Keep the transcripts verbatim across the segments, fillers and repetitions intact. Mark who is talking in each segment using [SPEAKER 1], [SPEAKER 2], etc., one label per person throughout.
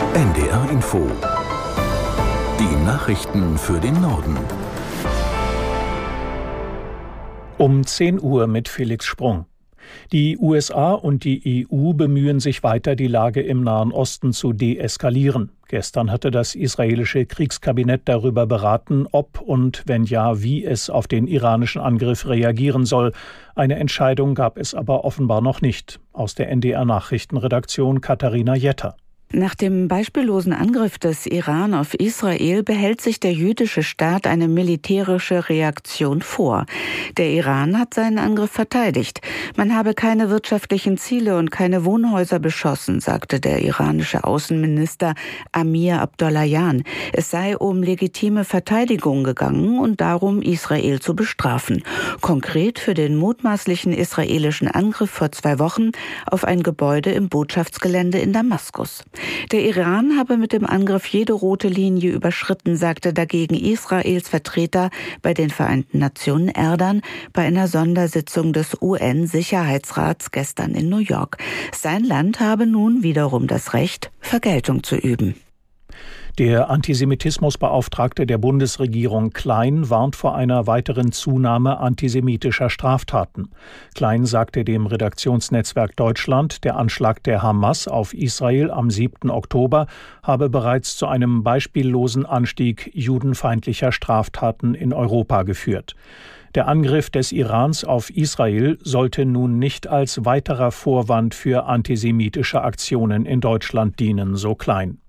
[SPEAKER 1] N D R Info. Die Nachrichten für den Norden.
[SPEAKER 2] Um zehn Uhr mit Felix Sprung. Die U S A und die E U bemühen sich weiter, die Lage im Nahen Osten zu deeskalieren. Gestern hatte das israelische Kriegskabinett darüber beraten, ob und wenn ja, wie es auf den iranischen Angriff reagieren soll. Eine Entscheidung gab es aber offenbar noch nicht. Aus der N D R-Nachrichtenredaktion Katharina Jetter.
[SPEAKER 3] Nach dem beispiellosen Angriff des Iran auf Israel behält sich der jüdische Staat eine militärische Reaktion vor. Der Iran hat seinen Angriff verteidigt. Man habe keine wirtschaftlichen Ziele und keine Wohnhäuser beschossen, sagte der iranische Außenminister Amir Abdollahian. Es sei um legitime Verteidigung gegangen und darum, Israel zu bestrafen. Konkret für den mutmaßlichen israelischen Angriff vor zwei Wochen auf ein Gebäude im Botschaftsgelände in Damaskus. Der Iran habe mit dem Angriff jede rote Linie überschritten, sagte dagegen Israels Vertreter bei den Vereinten Nationen Erdan bei einer Sondersitzung des U N-Sicherheitsrats gestern in New York. Sein Land habe nun wiederum das Recht, Vergeltung zu üben.
[SPEAKER 2] Der Antisemitismusbeauftragte der Bundesregierung Klein warnt vor einer weiteren Zunahme antisemitischer Straftaten. Klein sagte dem Redaktionsnetzwerk Deutschland, der Anschlag der Hamas auf Israel am siebten Oktober habe bereits zu einem beispiellosen Anstieg judenfeindlicher Straftaten in Europa geführt. Der Angriff des Irans auf Israel sollte nun nicht als weiterer Vorwand für antisemitische Aktionen in Deutschland dienen, so Klein.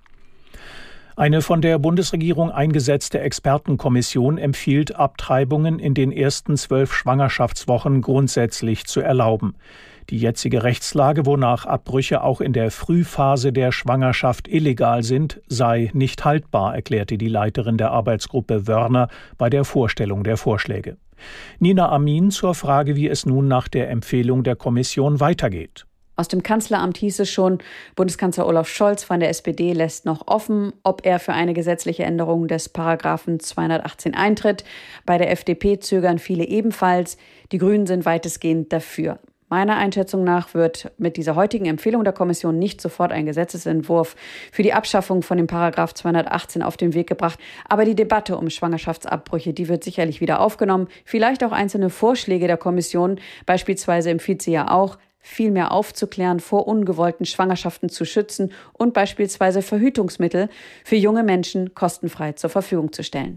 [SPEAKER 2] Eine von der Bundesregierung eingesetzte Expertenkommission empfiehlt, Abtreibungen in den ersten zwölf Schwangerschaftswochen grundsätzlich zu erlauben. Die jetzige Rechtslage, wonach Abbrüche auch in der Frühphase der Schwangerschaft illegal sind, sei nicht haltbar, erklärte die Leiterin der Arbeitsgruppe Wörner bei der Vorstellung der Vorschläge. Nina Amin zur Frage, wie es nun nach der Empfehlung der Kommission weitergeht.
[SPEAKER 4] Aus dem Kanzleramt hieß es schon, Bundeskanzler Olaf Scholz von der S P D lässt noch offen, ob er für eine gesetzliche Änderung des Paragraphen zweihundertachtzehn eintritt. Bei der F D P zögern viele ebenfalls. Die Grünen sind weitestgehend dafür. Meiner Einschätzung nach wird mit dieser heutigen Empfehlung der Kommission nicht sofort ein Gesetzesentwurf für die Abschaffung von dem Paragraph zweihundertachtzehn auf den Weg gebracht. Aber die Debatte um Schwangerschaftsabbrüche, die wird sicherlich wieder aufgenommen. Vielleicht auch einzelne Vorschläge der Kommission. Beispielsweise empfiehlt sie ja auch, viel mehr aufzuklären, vor ungewollten Schwangerschaften zu schützen und beispielsweise Verhütungsmittel für junge Menschen kostenfrei zur Verfügung zu stellen.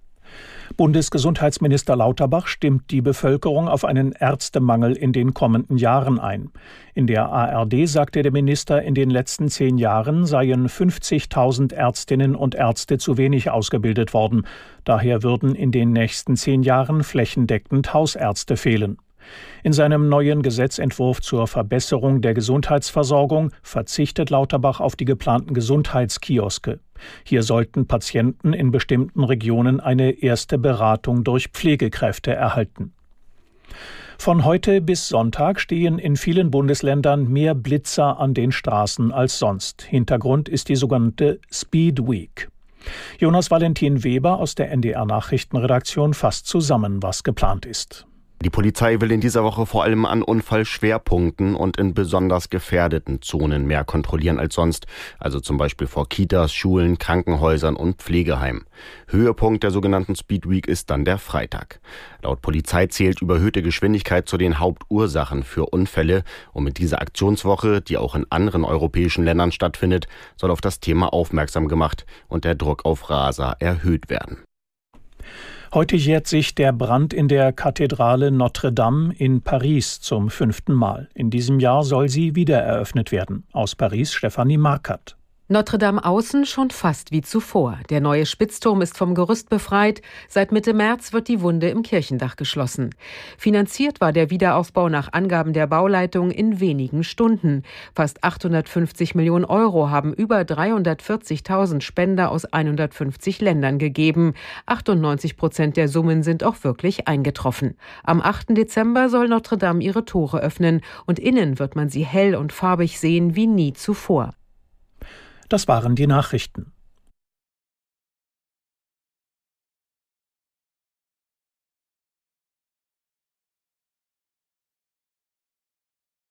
[SPEAKER 2] Bundesgesundheitsminister Lauterbach stimmt die Bevölkerung auf einen Ärztemangel in den kommenden Jahren ein. In der A R D sagte der Minister, in den letzten zehn Jahren seien fünfzigtausend Ärztinnen und Ärzte zu wenig ausgebildet worden. Daher würden in den nächsten zehn Jahren flächendeckend Hausärzte fehlen. In seinem neuen Gesetzentwurf zur Verbesserung der Gesundheitsversorgung verzichtet Lauterbach auf die geplanten Gesundheitskioske. Hier sollten Patienten in bestimmten Regionen eine erste Beratung durch Pflegekräfte erhalten. Von heute bis Sonntag stehen in vielen Bundesländern mehr Blitzer an den Straßen als sonst. Hintergrund ist die sogenannte Speed Week. Jonas Valentin Weber aus der N D R-Nachrichtenredaktion fasst zusammen, was geplant ist.
[SPEAKER 5] Die Polizei will in dieser Woche vor allem an Unfallschwerpunkten und in besonders gefährdeten Zonen mehr kontrollieren als sonst, also zum Beispiel vor Kitas, Schulen, Krankenhäusern und Pflegeheimen. Höhepunkt der sogenannten Speed Week ist dann der Freitag. Laut Polizei zählt überhöhte Geschwindigkeit zu den Hauptursachen für Unfälle und mit dieser Aktionswoche, die auch in anderen europäischen Ländern stattfindet, soll auf das Thema aufmerksam gemacht und der Druck auf Raser erhöht werden.
[SPEAKER 2] Heute jährt sich der Brand in der Kathedrale Notre Dame in Paris zum fünften Mal. In diesem Jahr soll sie wieder eröffnet werden. Aus Paris Stefanie Markert.
[SPEAKER 6] Notre Dame außen schon fast wie zuvor. Der neue Spitzturm ist vom Gerüst befreit. Seit Mitte März wird die Wunde im Kirchendach geschlossen. Finanziert war der Wiederaufbau nach Angaben der Bauleitung in wenigen Stunden. Fast achthundertfünfzig Millionen Euro haben über dreihundertvierzigtausend Spender aus hundertfünfzig Ländern gegeben. achtundneunzig Prozent der Summen sind auch wirklich eingetroffen. Am achten Dezember soll Notre Dame ihre Tore öffnen und innen wird man sie hell und farbig sehen wie nie zuvor.
[SPEAKER 2] Das waren die Nachrichten.